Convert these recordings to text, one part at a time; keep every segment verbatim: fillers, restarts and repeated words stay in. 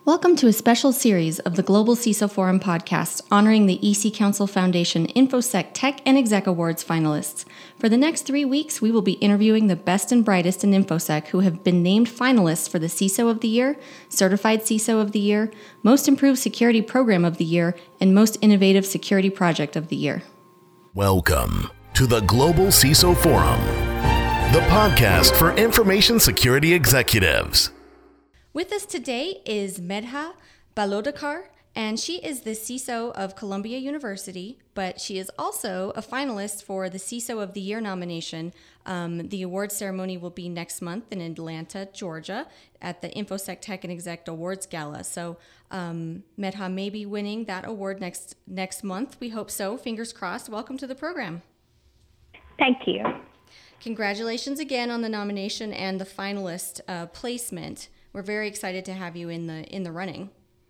Welcome to a special series of the Global C I S O Forum podcast honoring the E C Council Foundation InfoSec Tech and Exec Awards finalists. For the next three weeks, we will be interviewing the best and brightest in InfoSec who have been named finalists for the C I S O of the Year, Certified C I S O of the Year, Most Improved Security Program of the Year, and Most Innovative Security Project of the Year. Welcome to the Global C I S O Forum, the podcast for information security executives. With us today is Medha Balodkar, and she is the C I S O of Columbia University, but she is also a finalist for the C I S O of the Year nomination. Um, the award ceremony will be next month in Atlanta, Georgia, at the InfoSec Tech and Exec Awards Gala. So um, Medha may be winning that award next next month. We hope so. Fingers crossed. Welcome to the program. Thank you. Congratulations again on the nomination and the finalist uh, placement. We're very excited to have you in the in the running.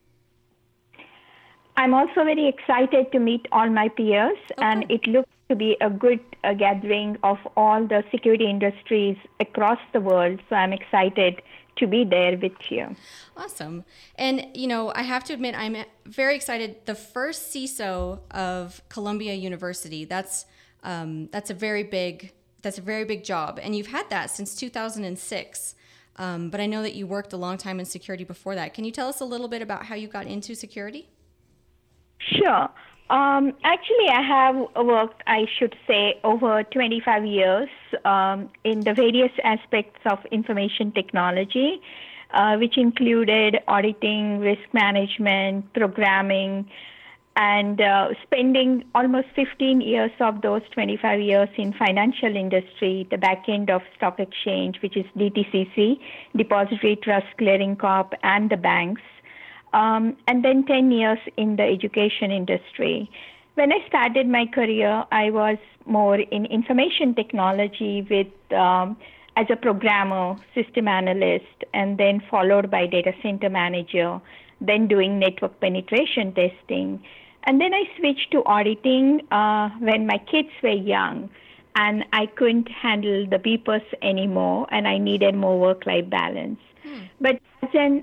I'm also very excited to meet all my peers, okay. And it looks to be a good uh, gathering of all the security industries across the world. So I'm excited to be there with you. Awesome. And, you know, I have to admit, I'm very excited. The first C I S O of Columbia University, that's um, that's a very big that's a very big job. And you've had that since two thousand six. Um, but I know that you worked a long time in security before that. Can you tell us a little bit about how you got into security? Sure. Um, actually, I have worked, I should say, over twenty-five years um, in the various aspects of information technology, uh, which included auditing, risk management, programming, and uh, spending almost fifteen years of those twenty-five years in financial industry, the back end of stock exchange, which is D T C C, Depository Trust Clearing Corp, and the banks, um, and then ten years in the education industry. When I started my career, I was more in information technology with um, as a programmer, system analyst, and then followed by data center manager, then doing network penetration testing. And then I switched to auditing uh, when my kids were young, and I couldn't handle the beepers anymore, and I needed more work-life balance. Hmm. But as an,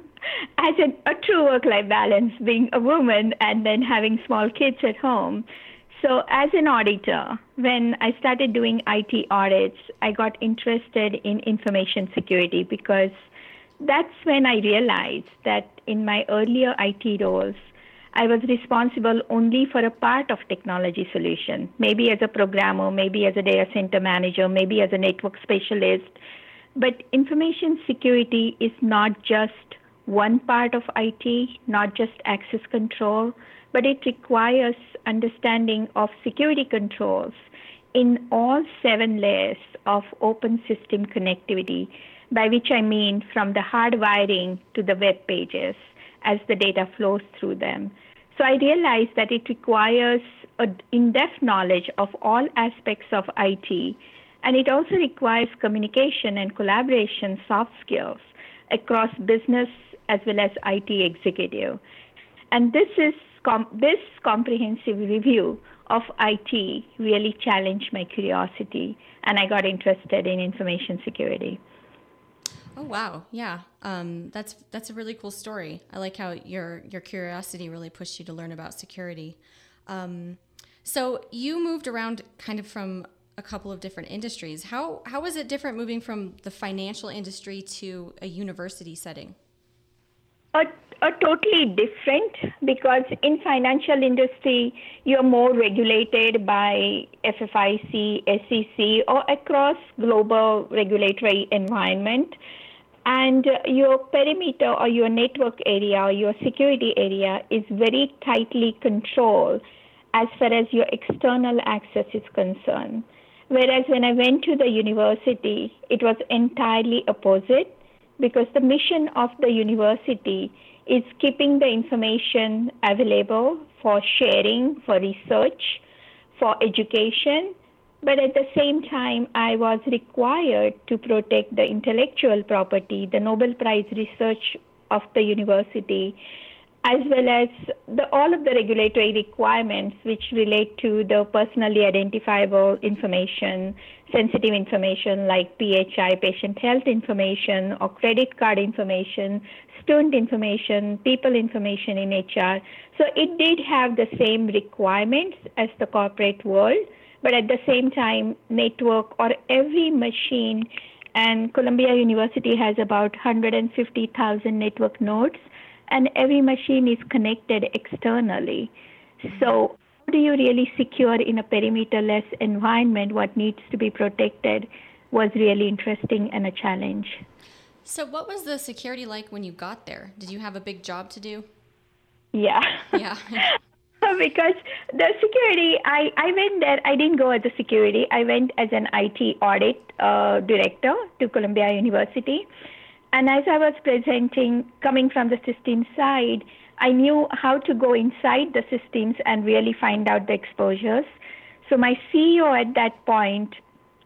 as an, a true work-life balance, being a woman and then having small kids at home. So as an auditor, when I started doing I T audits, I got interested in information security because that's when I realized that in my earlier I T roles, I was responsible only for a part of technology solution, maybe as a programmer, maybe as a data center manager, maybe as a network specialist. But information security is not just one part of I T, not just access control, but it requires understanding of security controls in all seven layers of open system connectivity, by which I mean from the hard wiring to the web pages as the data flows through them. So I realized that it requires an in-depth knowledge of all aspects of I T, and it also requires communication and collaboration soft skills across business as well as I T executive. And this is com- this comprehensive review of I T really challenged my curiosity, and I got interested in information security. Oh, wow. Yeah. Um, that's that's a really cool story. I like how your your curiosity really pushed you to learn about security. Um, so you moved around kind of from a couple of different industries. How how was it different moving from the financial industry to a university setting? A, a totally different, because in financial industry, you're more regulated by F F I C, S E C, or across global regulatory environment. And your perimeter or your network area or your security area is very tightly controlled as far as your external access is concerned. Whereas when I went to the university, it was entirely opposite, because the mission of the university is keeping the information available for sharing, for research, for education. But at the same time, I was required to protect the intellectual property, the Nobel Prize research of the university, as well as the, all of the regulatory requirements which relate to the personally identifiable information, sensitive information like P H I, patient health information, or credit card information, student information, people information in H R. So it did have the same requirements as the corporate world, but at the same time, network or every machine, and Columbia University has about one hundred fifty thousand network nodes, and every machine is connected externally. So how do you really secure in a perimeter-less environment what needs to be protected was really interesting and a challenge. So what was the security like when you got there? Did you have a big job to do? Yeah. Yeah. Because the security, I, I went there, I didn't go as a security. I went as an I T audit uh, director to Columbia University. And as I was presenting, coming from the systems side, I knew how to go inside the systems and really find out the exposures. So my C E O at that point,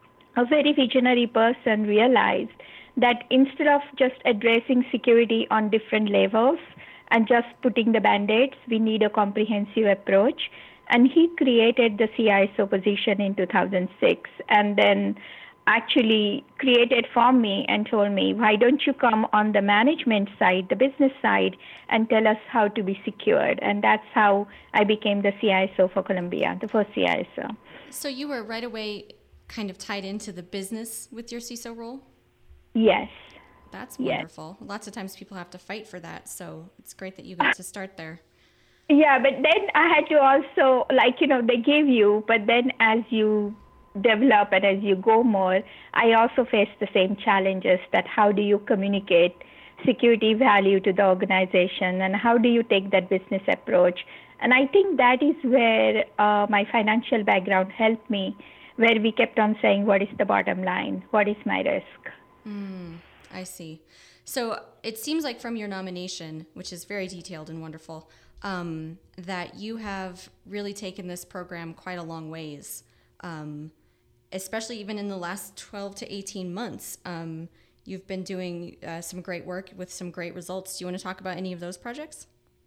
a very visionary person, realized that instead of just addressing security on different levels and just putting the band-aids, we need a comprehensive approach. And he created the C I S O position in two thousand six, and then actually created for me and told me, why don't you come on the management side, the business side, and tell us how to be secured? And that's how I became the C I S O for Columbia, the first C I S O. So you were right away kind of tied into the business with your C I S O role? Yes. That's yes. wonderful. Lots of times people have to fight for that, so it's great that you got to start there. Yeah, but then I had to also, like, you know, they give you, but then as you develop and as you go more, I also face the same challenges, that how do you communicate security value to the organization and how do you take that business approach? And I think that is where uh, my financial background helped me, where we kept on saying, what is the bottom line? What is my risk? Mm, I see. So it seems like from your nomination, which is very detailed and wonderful, um, that you have really taken this program quite a long ways. Um, especially even in the last twelve to eighteen months. Um, you've been doing uh, some great work with some great results. Do you want to talk about any of those projects?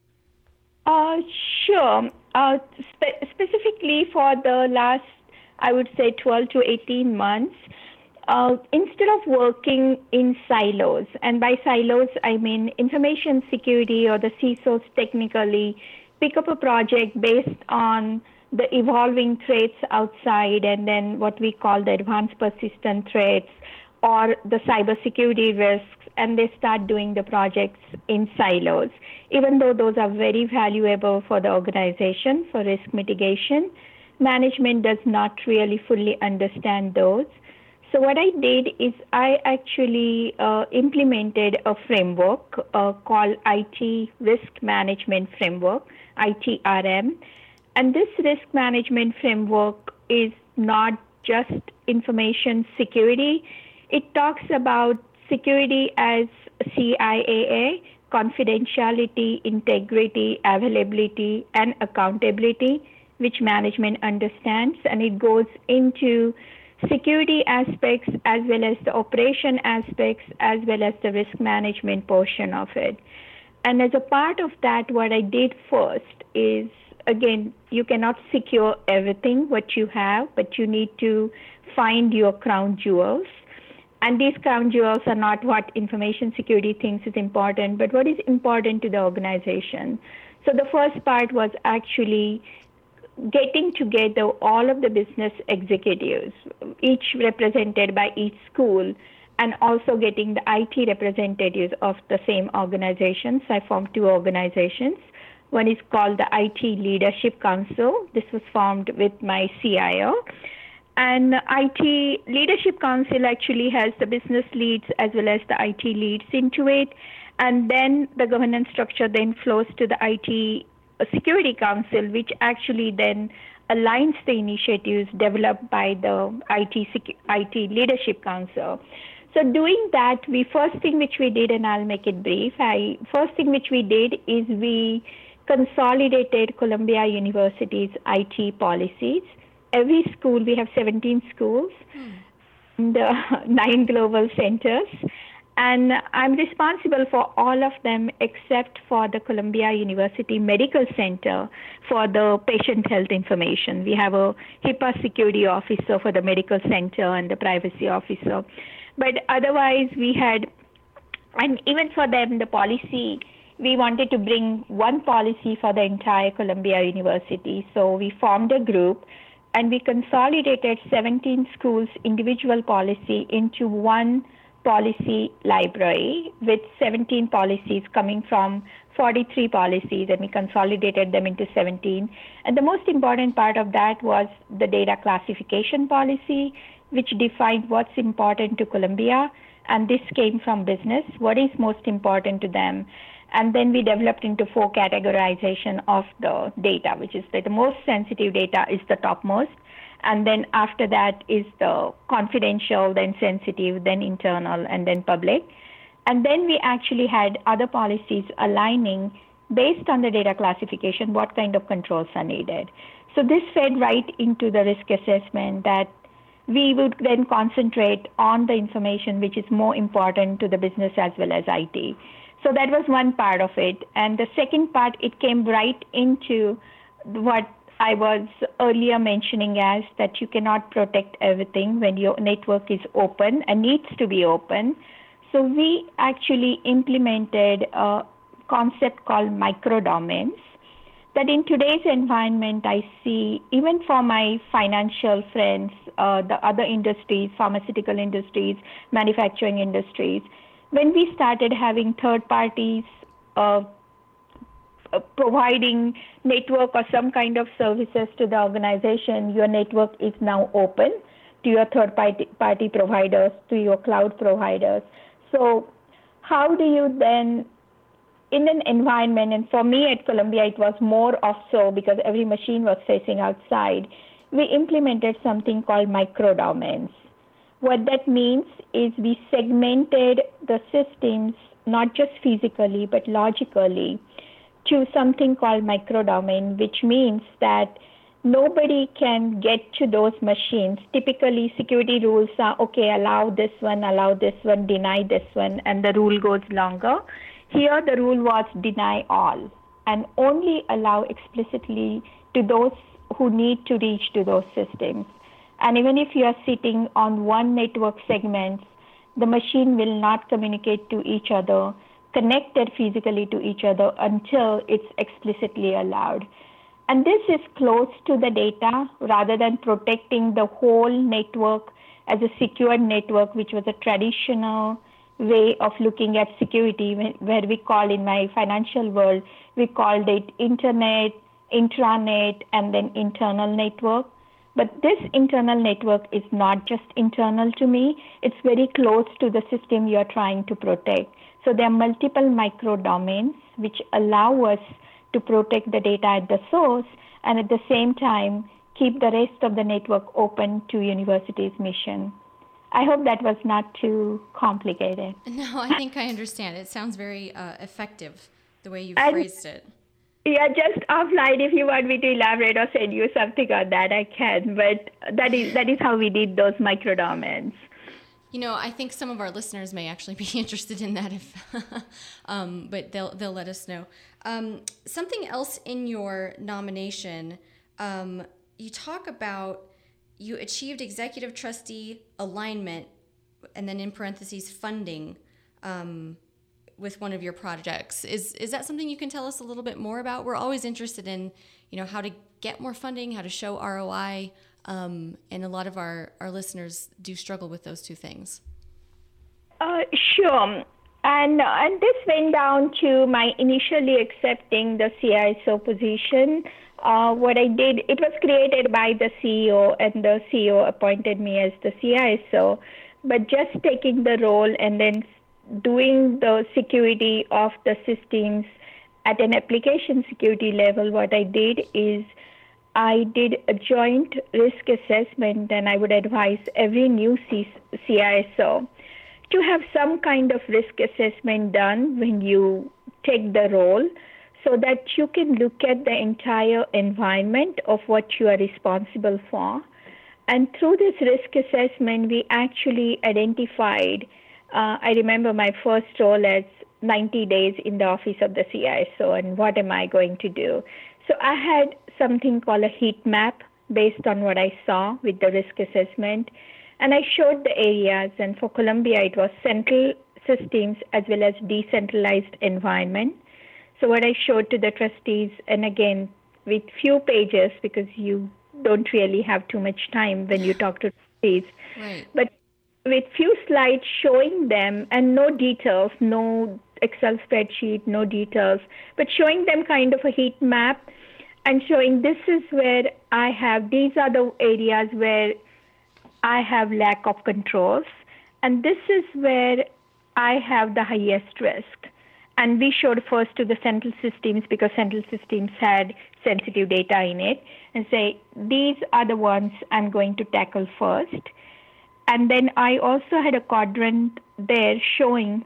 Uh, sure. Uh, spe- specifically for the last, I would say, twelve to eighteen months, uh, instead of working in silos, and by silos, I mean information security or the C I S Os technically pick up a project based on the evolving threats outside, and then what we call the advanced persistent threats or the cybersecurity risks, and they start doing the projects in silos. Even though those are very valuable for the organization for risk mitigation, management does not really fully understand those. So what I did is I actually uh, implemented a framework uh, called I T Risk Management Framework, I T R M. And this risk management framework is not just information security. It talks about security as C I A A, confidentiality, integrity, availability, and accountability, which management understands. And it goes into security aspects as well as the operation aspects as well as the risk management portion of it. And as a part of that, what I did first is, again, you cannot secure everything what you have, but you need to find your crown jewels. And these crown jewels are not what information security thinks is important, but what is important to the organization. So the first part was actually getting together all of the business executives, each represented by each school, and also getting the I T representatives of the same organizations. I formed two organizations. One is called the I T Leadership Council. This was formed with my C I O. And I T Leadership Council actually has the business leads as well as the I T leads into it. And then the governance structure then flows to the I T Security Council, which actually then aligns the initiatives developed by the I T, I T Leadership Council. So doing that, we first thing which we did, and I'll make it brief, I, first thing which we did is we consolidated Columbia University's I T policies. Every school, we have seventeen schools, hmm. and uh, nine global centers. And I'm responsible for all of them except for the Columbia University Medical Center for the patient health information. We have a HIPAA security officer for the medical center and the privacy officer. But otherwise, we had And even for them, the policy, we wanted to bring one policy for the entire Columbia University. So we formed a group and we consolidated seventeen schools' individual policy into one policy library with seventeen policies coming from forty-three policies, and we consolidated them into seventeen. And the most important part of that was the data classification policy, which defined what's important to Columbia. And this came from business, what is most important to them. And then we developed into four categorization of the data, which is that the most sensitive data is the topmost. And then after that is the confidential, then sensitive, then internal, and then public. And then we actually had other policies aligning based on the data classification, what kind of controls are needed. So this fed right into the risk assessment that we would then concentrate on the information which is more important to the business as well as I T. So that was one part of it. And the second part, it came right into what I was earlier mentioning as that you cannot protect everything when your network is open and needs to be open. So we actually implemented a concept called microdomains that in today's environment, I see even for my financial friends, uh, the other industries, pharmaceutical industries, manufacturing industries, when we started having third parties uh, providing network or some kind of services to the organization, your network is now open to your third party, party providers, to your cloud providers. So how do you then, in an environment, and for me at Columbia, it was more of so because every machine was facing outside, we implemented something called microdomains. What that means is we segmented the systems, not just physically, but logically, to something called microdomain, which means that nobody can get to those machines. Typically, security rules are, okay, allow this one, allow this one, deny this one, and the rule goes longer. Here, the rule was deny all and only allow explicitly to those who need to reach to those systems. And even if you are sitting on one network segment, the machine will not communicate to each other, connected physically to each other until it's explicitly allowed. And this is close to the data rather than protecting the whole network as a secured network, which was a traditional way of looking at security, where we call in my financial world, we called it internet, intranet, and then internal network. But this internal network is not just internal to me, it's very close to the system you're trying to protect. So there are multiple microdomains which allow us to protect the data at the source and at the same time keep the rest of the network open to university's mission. I hope that was not too complicated. No, I think I understand. It sounds very uh, effective, the way you and, phrased it. Yeah, just offline, if you want me to elaborate or send you something on that, I can. But that is that is how we did those microdomains. You know, I think some of our listeners may actually be interested in that, if, um, but they'll they'll let us know. Um, something else in your nomination, um, you talk about you achieved executive trustee alignment, and then in parentheses funding um, with one of your projects. Is is that something you can tell us a little bit more about? We're always interested in, you know, how to get more funding, how to show R O I. Um, and a lot of our, our listeners do struggle with those two things. Uh, sure. And, and this went down to my initially accepting the C I S O position. Uh, what I did, it was created by the C E O, and the C E O appointed me as the C I S O. But just taking the role and then doing the security of the systems at an application security level, what I did is I did a joint risk assessment, and I would advise every new C I S O to have some kind of risk assessment done when you take the role so that you can look at the entire environment of what you are responsible for. And through this risk assessment, we actually identified, uh, I remember my first role as ninety days in the office of the C I S O, and what am I going to do? So I had something called a heat map based on what I saw with the risk assessment. And I showed the areas, and for Columbia, it was central systems as well as decentralized environment. So what I showed to the trustees, and again, with few pages, because you don't really have too much time when you talk to trustees, right. but with few slides showing them, and no details, no Excel spreadsheet, no details, but showing them kind of a heat map and showing this is where I have, these are the areas where I have lack of controls, and this is where I have the highest risk. And we showed first to the central systems, because central systems had sensitive data in it, and say, these are the ones I'm going to tackle first. And then I also had a quadrant there showing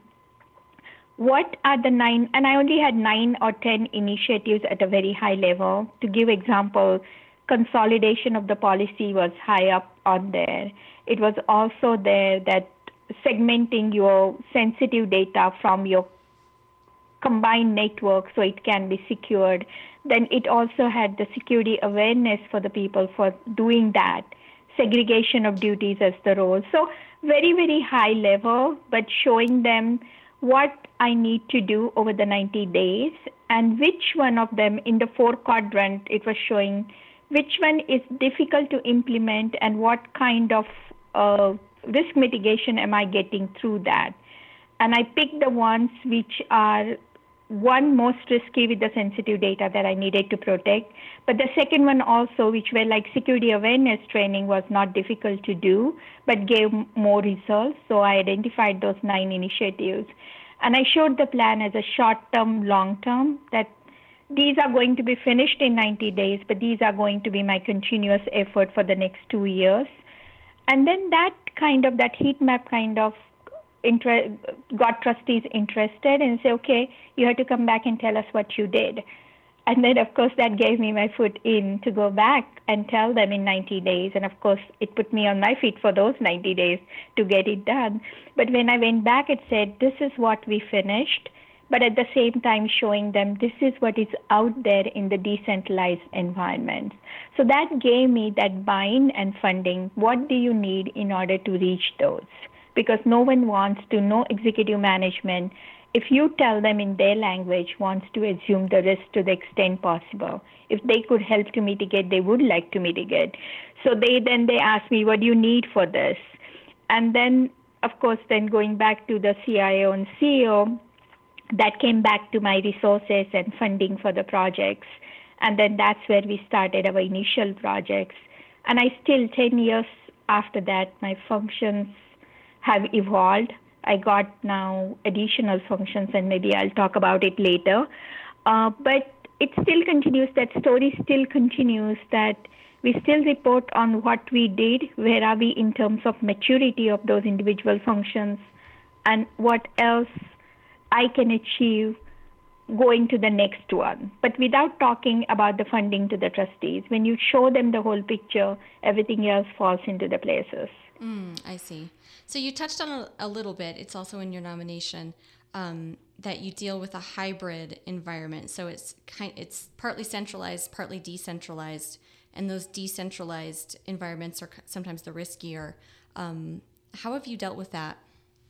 what are the nine, and I only had nine or ten initiatives at a very high level. To give example, consolidation of the policy was high up on there. It was also there that segmenting your sensitive data from your combined network so it can be secured. Then it also had the security awareness for the people for doing that, segregation of duties as the role. So very, very high level, but showing them what I need to do over the ninety days, and which one of them in the four quadrant, it was showing which one is difficult to implement and what kind of uh, risk mitigation am I getting through that. And I picked the ones which are one most risky with the sensitive data that I needed to protect. But the second one also, which were like security awareness training, was not difficult to do, but gave more results. So I identified those nine initiatives. And I showed the plan as a short-term, long-term, that these are going to be finished in ninety days, but these are going to be my continuous effort for the next two years. And then that kind of, that heat map kind of inter- got trustees interested and say, okay, you have to come back and tell us what you did. And then, of course, that gave me my foot in to go back and tell them in ninety days. And, of course, it put me on my feet for those ninety days to get it done. But when I went back, it said, this is what we finished, but at the same time showing them this is what is out there in the decentralized environment. So that gave me that buy-in and funding. What do you need in order to reach those? Because no one wants to know executive management, if you tell them in their language, wants to assume the risk to the extent possible. If they could help to mitigate, they would like to mitigate. So they then they ask me, what do you need for this? And then, of course, then going back to the C I O and C E O, that came back to my resources and funding for the projects. And then that's where we started our initial projects. And I still, ten years after that, my functions have evolved. I got now additional functions, and maybe I'll talk about it later. Uh, but it still continues, that story still continues, that we still report on what we did, where are we in terms of maturity of those individual functions, and what else I can achieve going to the next one. But without talking about the funding to the trustees, when you show them the whole picture, everything else falls into the places. Mm, I see. So you touched on a, a little bit, it's also in your nomination, um, that you deal with a hybrid environment. So it's kind, it's partly centralized, partly decentralized, and those decentralized environments are sometimes the riskier. Um, how have you dealt with that?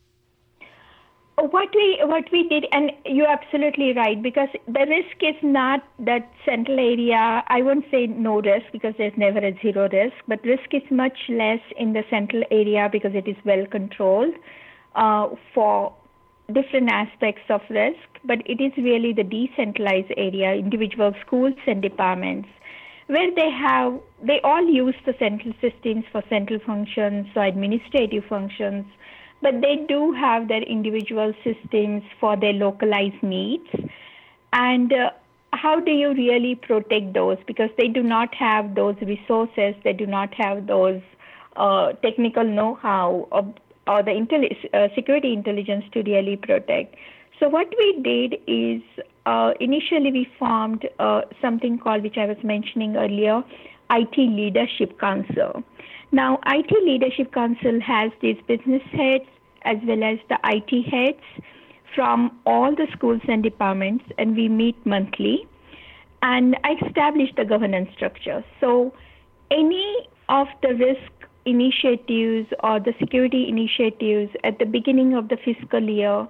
What we what we did, and you're absolutely right, because the risk is not that central area. I won't say no risk, because there's never a zero risk, but risk is much less in the central area because it is well controlled uh, for different aspects of risk. But it is really the decentralized area, individual schools and departments, where they have, they all use the central systems for central functions, so administrative functions, but they do have their individual systems for their localized needs. And uh, how do you really protect those? Because they do not have those resources, they do not have those uh, technical know-how or, or the intelli- uh, security intelligence to really protect. So what we did is uh, initially we formed uh, something called, which I was mentioning earlier, I T Leadership Council. Now, I T Leadership Council has these business heads as well as the I T heads from all the schools and departments, and we meet monthly. And I established the governance structure. So any of the risk initiatives or the security initiatives at the beginning of the fiscal year,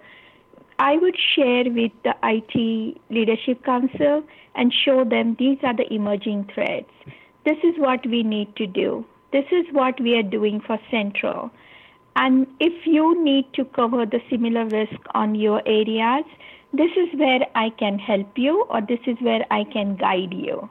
I would share with the I T Leadership Council and show them these are the emerging threats. This is what we need to do. This is what we are doing for Central. And if you need to cover the similar risk on your areas, this is where I can help you, or this is where I can guide you.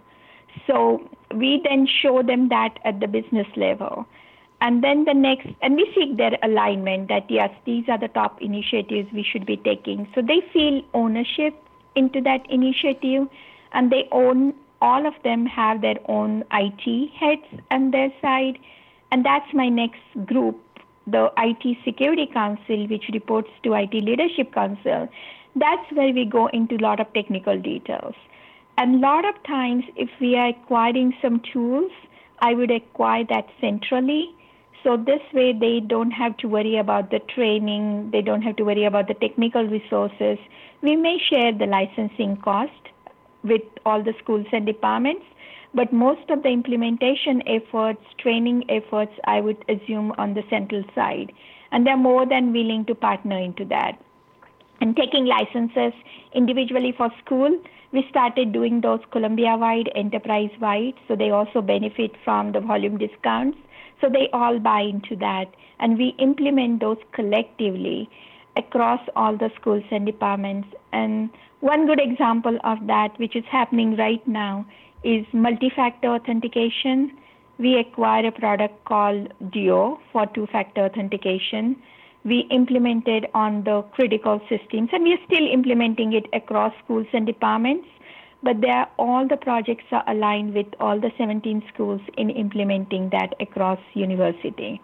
So we then show them that at the business level. And then the next, and we seek their alignment that, yes, these are the top initiatives we should be taking. So they feel ownership into that initiative, and they own, all of them have their own I T heads on their side. And that's my next group, the I T Security Council, which reports to I T Leadership Council. That's where we go into a lot of technical details. And a lot of times, if we are acquiring some tools, I would acquire that centrally. So this way, they don't have to worry about the training. They don't have to worry about the technical resources. We may share the licensing cost with all the schools and departments, but most of the implementation efforts, training efforts, I would assume on the central side. And they're more than willing to partner into that. And taking licenses individually for school, we started doing those Columbia-wide, enterprise-wide, so they also benefit from the volume discounts. So they all buy into that. And we implement those collectively across all the schools and departments. And one good example of that, which is happening right now, is multi-factor authentication. We acquired a product called Duo for two-factor authentication. We implemented on the critical systems, and we are still implementing it across schools and departments, but they are, all the projects are aligned with all the seventeen schools in implementing that across university.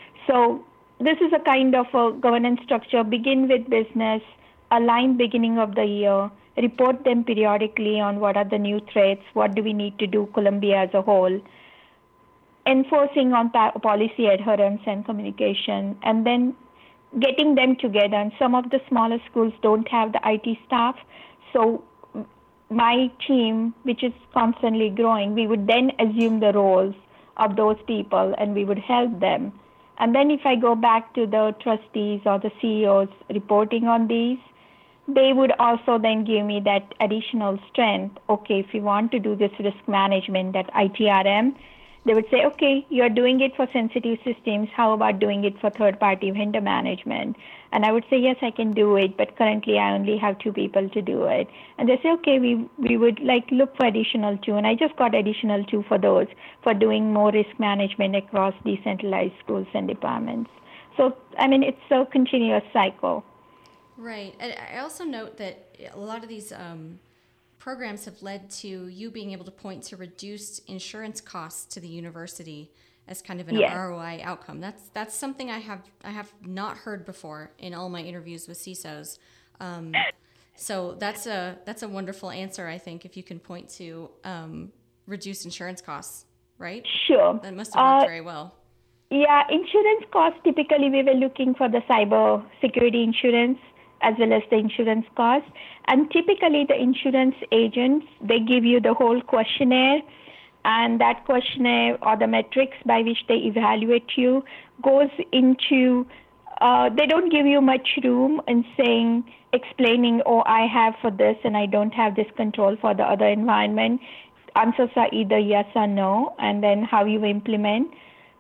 So this is a kind of a governance structure. Begin with business, align beginning of the year, report them periodically on what are the new threats, what do we need to do, Columbia as a whole, enforcing on pa- policy adherence and communication, and then getting them together. And some of the smaller schools don't have the I T staff. So my team, which is constantly growing, we would then assume the roles of those people and we would help them. And then if I go back to the trustees or the C E Os reporting on these, they would also then give me that additional strength. Okay, if you want to do this risk management, that I T R M, they would say, okay, you're doing it for sensitive systems. How about doing it for third-party vendor management? And I would say, yes, I can do it, but currently I only have two people to do it. And they say, okay, we we would like look for additional two. And I just got additional two for those, for doing more risk management across decentralized schools and departments. So, I mean, it's a continuous cycle. Right. And I also note that a lot of these um, programs have led to you being able to point to reduced insurance costs to the university as kind of an yes. R O I outcome. That's that's something I have I have not heard before in all my interviews with C I S Os. Um, so that's a that's a wonderful answer, I think, if you can point to um, reduced insurance costs, right? Sure. That must have worked uh, very well. Yeah, insurance costs, typically we were looking for the cyber security insurance as well as the insurance cost. And typically the insurance agents, they give you the whole questionnaire, and that questionnaire or the metrics by which they evaluate you goes into, uh, they don't give you much room in saying, explaining, oh, I have for this and I don't have this control for the other environment. Answers are either yes or no, and then how you implement.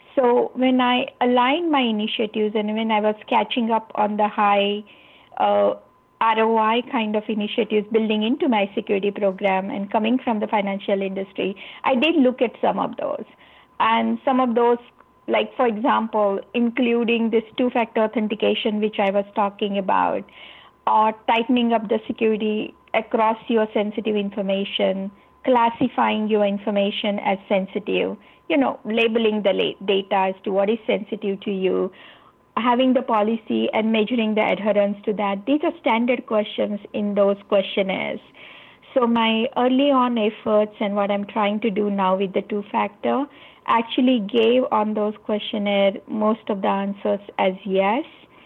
So when I aligned my initiatives and when I was catching up on the high uh, R O I kind of initiatives building into my security program and coming from the financial industry, I did look at some of those. And some of those, like, for example, including this two-factor authentication, which I was talking about, or tightening up the security across your sensitive information, classifying your information as sensitive, you know, labeling the data as to what is sensitive to you, having the policy and measuring the adherence to that. These are standard questions in those questionnaires. So my early on efforts and what I'm trying to do now with the two-factor actually gave on those questionnaires most of the answers as yes.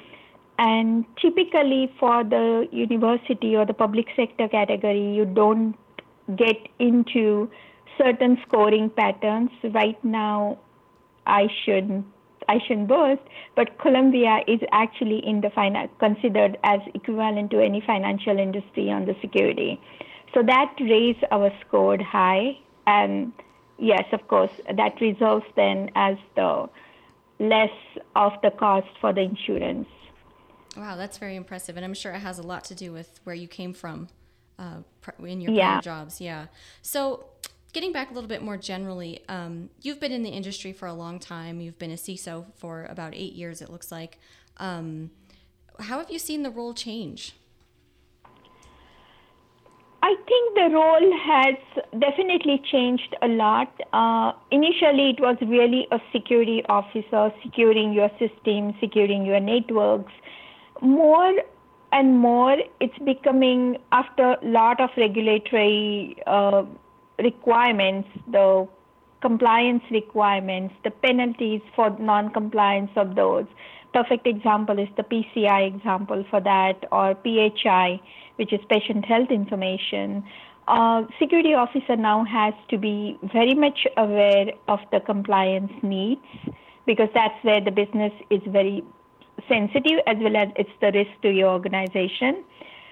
And typically for the university or the public sector category, you don't get into certain scoring patterns. Right now, I should I shouldn't boast, but Columbia is actually in the finan- considered as equivalent to any financial industry on the security. So that raised our score high. And yes, of course, that results then as the less of the cost for the insurance. Wow, that's very impressive. And I'm sure it has a lot to do with where you came from uh, in your yeah. prior jobs. Yeah. So getting back a little bit more generally, um, you've been in the industry for a long time. You've been a C I S O for about eight years, it looks like. Um, how have you seen the role change? I think the role has definitely changed a lot. Uh, initially, it was really a security officer securing your system, securing your networks. More and more, it's becoming, after a lot of regulatory uh, requirements, the compliance requirements, the penalties for non-compliance of those. Perfect example is the P C I example for that, or P H I, which is patient health information. Uh, security officer now has to be very much aware of the compliance needs, because that's where the business is very sensitive, as well as it's the risk to your organization.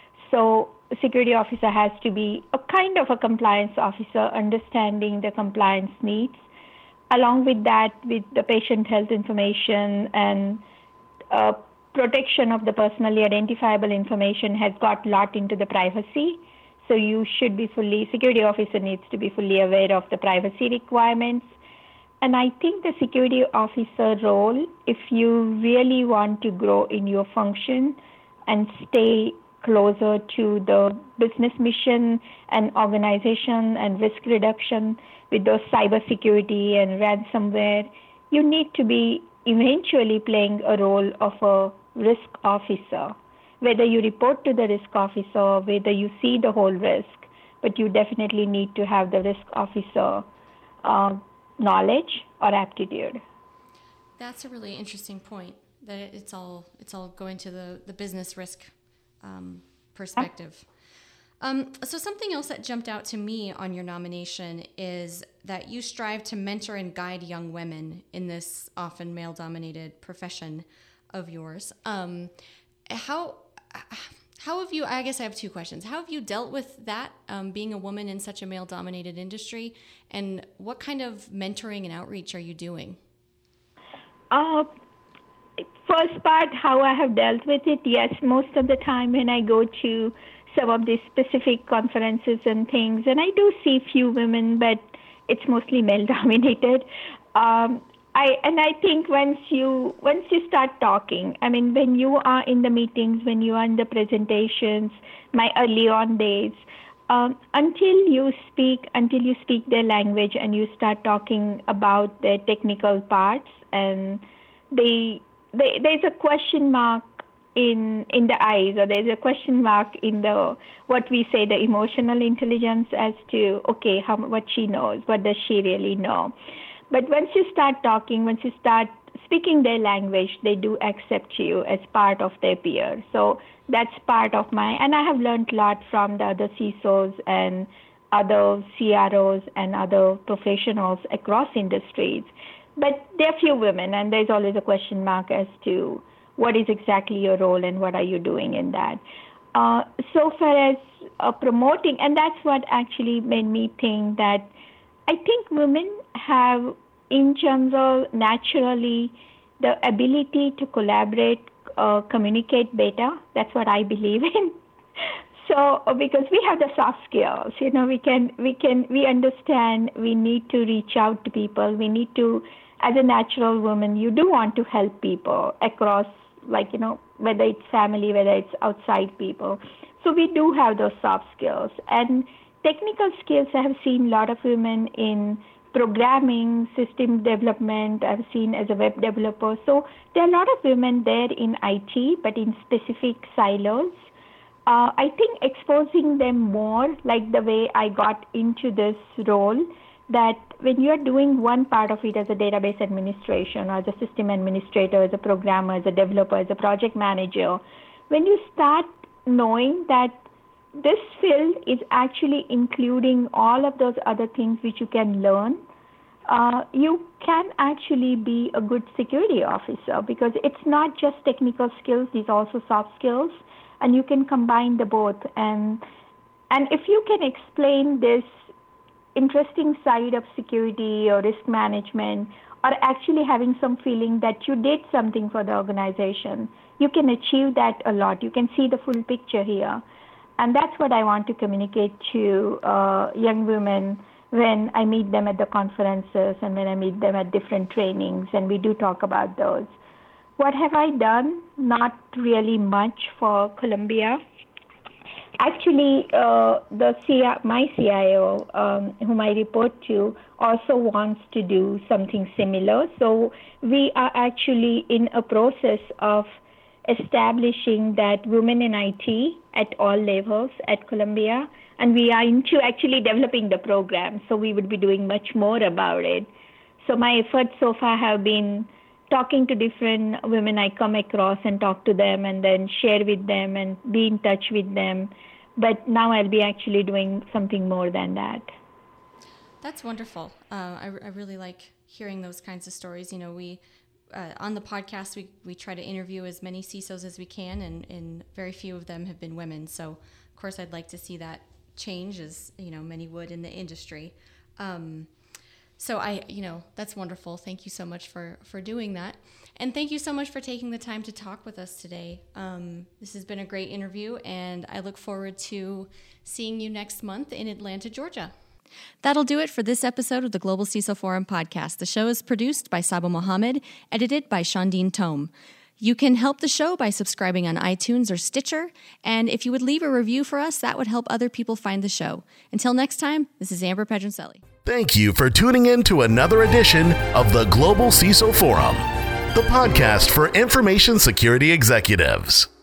So security officer has to be a kind of a compliance officer, understanding the compliance needs. Along with that, with the patient health information and uh, protection of the personally identifiable information has got a lot into the privacy. So you should be fully, security officer needs to be fully aware of the privacy requirements. And I think the security officer role, if you really want to grow in your function and stay closer to the business mission and organization and risk reduction with those cybersecurity and ransomware, you need to be eventually playing a role of a risk officer. Whether you report to the risk officer, whether you see the whole risk, but you definitely need to have the risk officer uh, knowledge or aptitude. That's a really interesting point, that it's all it's all going to the, the business risk um, perspective. Um, so something else that jumped out to me on your nomination is that you strive to mentor and guide young women in this often male-dominated profession of yours. Um, how how have you, I guess I have two questions. How have you dealt with that, um, being a woman in such a male-dominated industry, and what kind of mentoring and outreach are you doing? Uh, first part, how I have dealt with it, yes, most of the time when I go to some of these specific conferences and things, and I do see few women, but it's mostly male-dominated. Um, I and I think once you once you start talking, I mean, when you are in the meetings, when you are in the presentations, my early on days, um, until you speak, until you speak their language and you start talking about their technical parts, and they, they there's a question mark in in the eyes, or there's a question mark in the what we say the emotional intelligence as to okay, how what she knows, what does she really know. But once you start talking, once you start speaking their language, they do accept you as part of their peer. So that's part of my, and I have learned a lot from the other C I S Os and other C R Os and other professionals across industries. But there are few women, and there's always a question mark as to what is exactly your role and what are you doing in that. Uh, so far as uh, promoting, and that's what actually made me think that I think women have, in general, naturally the ability to collaborate, uh, communicate better. That's what I believe in. So, because we have the soft skills, you know, we can, we can, we understand we need to reach out to people. We need to, as a natural woman, you do want to help people across, like, you know, whether it's family, whether it's outside people. So we do have those soft skills. And technical skills, I have seen a lot of women in programming, system development, I've seen as a web developer. So there are a lot of women there in I T, but in specific silos. Uh, I think exposing them more, like the way I got into this role, that when you're doing one part of it as a database administration, or as a system administrator, as a programmer, as a developer, as a project manager, when you start knowing that this field is actually including all of those other things which you can learn, uh, you can actually be a good security officer, because it's not just technical skills, these are also soft skills, and you can combine the both. And and if you can explain this interesting side of security or risk management, or actually having some feeling that you did something for the organization, you can achieve that a lot. You can see the full picture here. And that's what I want to communicate to uh, young women when I meet them at the conferences and when I meet them at different trainings, and we do talk about those. What have I done? Not really much for Columbia. Actually, uh, the C I, my C I O, um, whom I report to, also wants to do something similar. So we are actually in a process of establishing that women in I T at all levels at Columbia, and we are into actually developing the program, so we would be doing much more about it. So my efforts so far have been talking to different women I come across and talk to them and then share with them and be in touch with them. But now I'll be actually doing something more than that. That's wonderful. Uh, I, I really like hearing those kinds of stories. You know, we uh, on the podcast, we, we try to interview as many C I S Os as we can, and, and very few of them have been women. So, of course, I'd like to see that change, as, you know, many would in the industry. Um, so I, you know, that's wonderful. Thank you so much for, for doing that. And thank you so much for taking the time to talk with us today. Um, this has been a great interview, and I look forward to seeing you next month in Atlanta, Georgia. That'll do it for this episode of the Global C I S O Forum podcast. The show is produced by Sabo Mohammed, edited by Shandine Tome. You can help the show by subscribing on iTunes or Stitcher, and if you would leave a review for us, that would help other people find the show. Until next time, this is Amber Pedroncelli. Thank you for tuning in to another edition of the Global C I S O Forum, the podcast for information security executives.